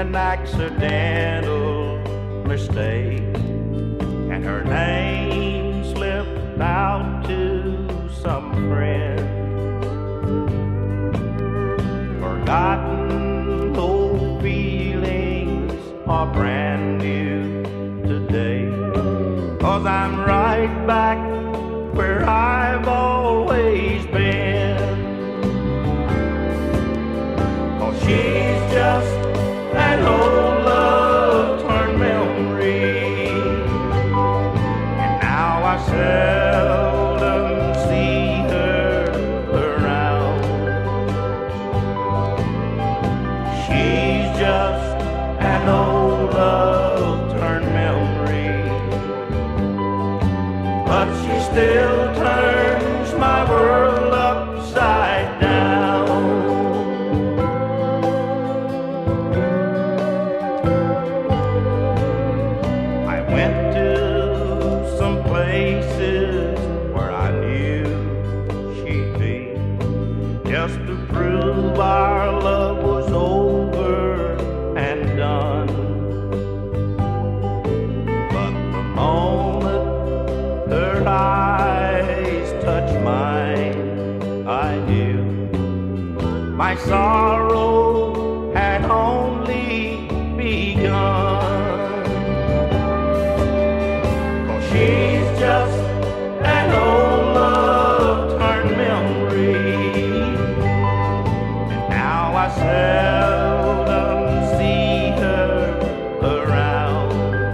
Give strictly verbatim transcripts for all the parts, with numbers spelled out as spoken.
an accidental mistake, and her name slipped out to some friend. Forgotten old feelings are brand new today, 'cause I'm right back where I've always been. 'Cause she's just an old love turned memory, and now I seldom see her around. She's just an old love turned memory, but she still turns my world upside down. I went to some places where I knew she'd be, just to prove our love was over and done. But the moment her eyes touched mine, I knew my sorrow had only begun. 'Cause she's just an old love turned memory, and now I seldom see her around.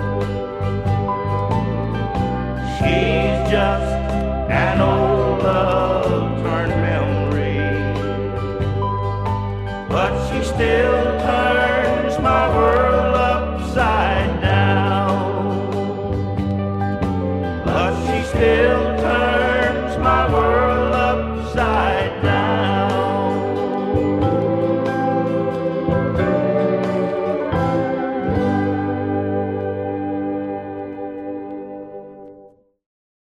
She's just an old love turned memory, but she still turns